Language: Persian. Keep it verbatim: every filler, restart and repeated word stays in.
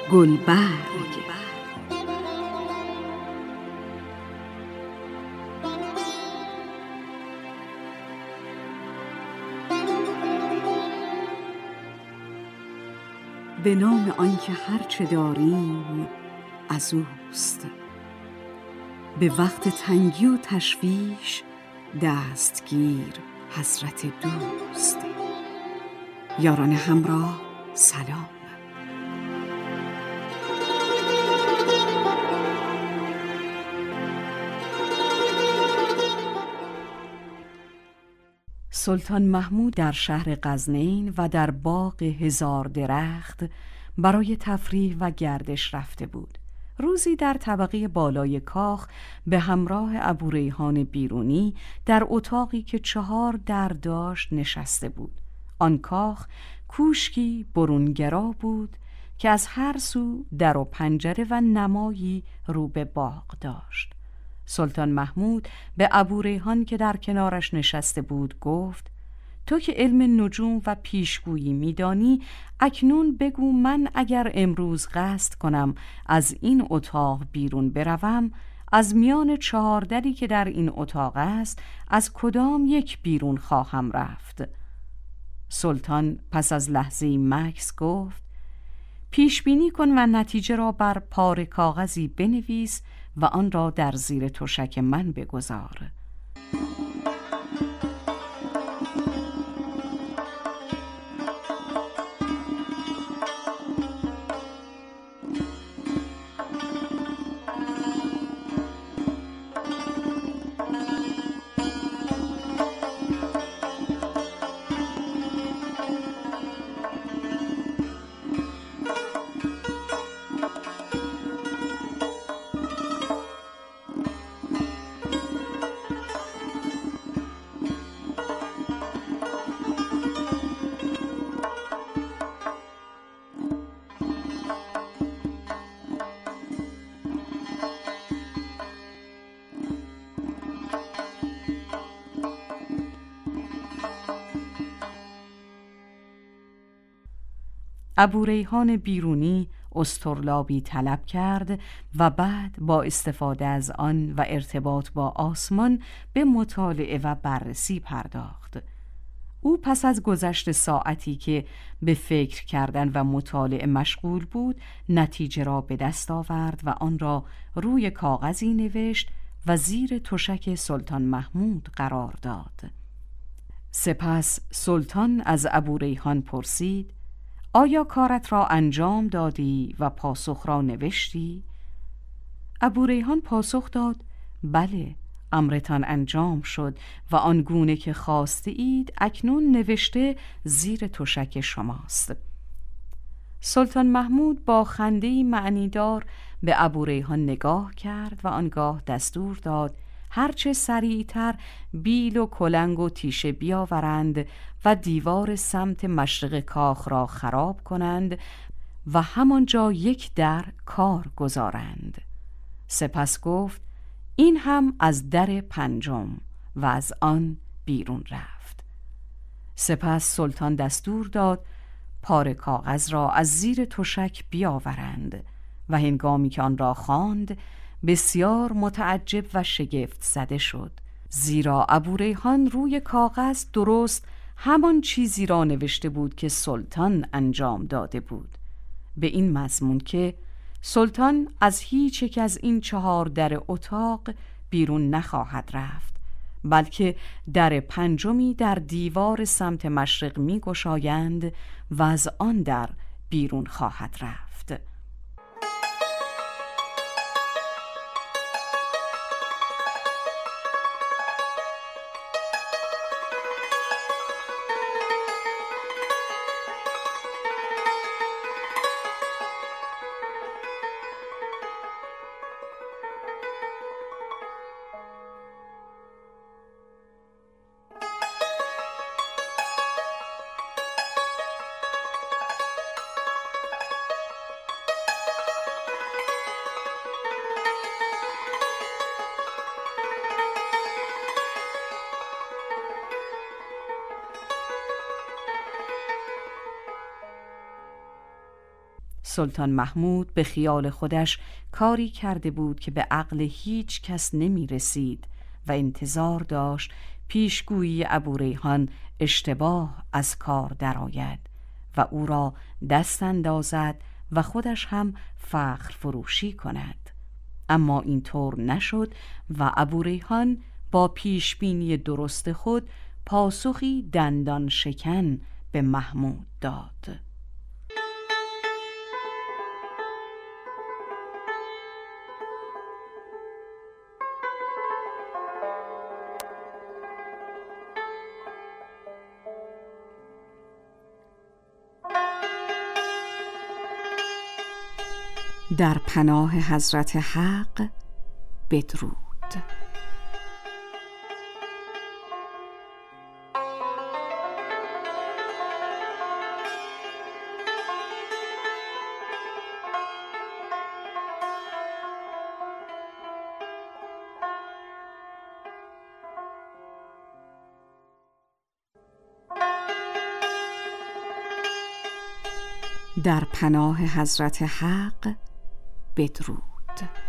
گلبرگ. به نام آنکه هرچه داریم از اوست، به وقت تنگی و تشویش دستگیر حضرت دوست. یاران همراه سلام. سلطان محمود در شهر غزنین و در باغ هزار درخت برای تفریح و گردش رفته بود. روزی در طبقه بالای کاخ به همراه ابوریحان بیرونی در اتاقی که چهار در داشت نشسته بود. آن کاخ کوشکی برونگرا بود که از هر سو در و پنجره و نمایی رو به باغ داشت. سلطان محمود به ابوریحان که در کنارش نشسته بود گفت: تو که علم نجوم و پیشگویی میدانی، اکنون بگو من اگر امروز قصد کنم از این اتاق بیرون بروم، از میان چهار دری که در این اتاق است از کدام یک بیرون خواهم رفت؟ سلطان پس از لحظه‌ای مکث گفت: پیش بینی کن و نتیجه را بر پاره کاغذی بنویس و آن را در زیر تشک من بگذار. ابوریحان بیرونی استرلابی طلب کرد و بعد با استفاده از آن و ارتباط با آسمان به مطالعه و بررسی پرداخت. او پس از گذشت ساعتی که به فکر کردن و مطالعه مشغول بود، نتیجه را به دست آورد و آن را روی کاغذی نوشت و زیر تشک سلطان محمود قرار داد. سپس سلطان از ابوریحان پرسید: آیا کارت را انجام دادی و پاسخ را نوشتی؟ ابوریحان پاسخ داد: بله، امرتان انجام شد و آنگونه که خواسته اید اکنون نوشته زیر تشک شماست. سلطان محمود با خنده‌ای معنیدار به ابوریحان نگاه کرد و آنگاه دستور داد هرچه سریعتر بیل و کلنگ و تیشه بیاورند و دیوار سمت مشرق کاخ را خراب کنند و همانجا یک در کار گذارند. سپس گفت: این هم از در پنجم، و از آن بیرون رفت. سپس سلطان دستور داد پاره کاغذ را از زیر تشک بیاورند و هنگامی که آن را خواند بسیار متعجب و شگفت زده شد، زیرا ابوریحان روی کاغذ درست همان چیزی را نوشته بود که سلطان انجام داده بود، به این مضمون که سلطان از هیچ یک از این چهار در اتاق بیرون نخواهد رفت، بلکه در پنجمی در دیوار سمت مشرق می گشایند و از آن در بیرون خواهد رفت. سلطان محمود به خیال خودش کاری کرده بود که به عقل هیچ کس نمی رسید و انتظار داشت پیشگویی ابوریحان اشتباه از کار درآید و او را دست اندازد و خودش هم فخر فروشی کند. اما اینطور نشد و ابوریحان با پیشبینی درست خود پاسخی دندان شکن به محمود داد. در پناه حضرت حق بدرود. در پناه حضرت حق بدرود.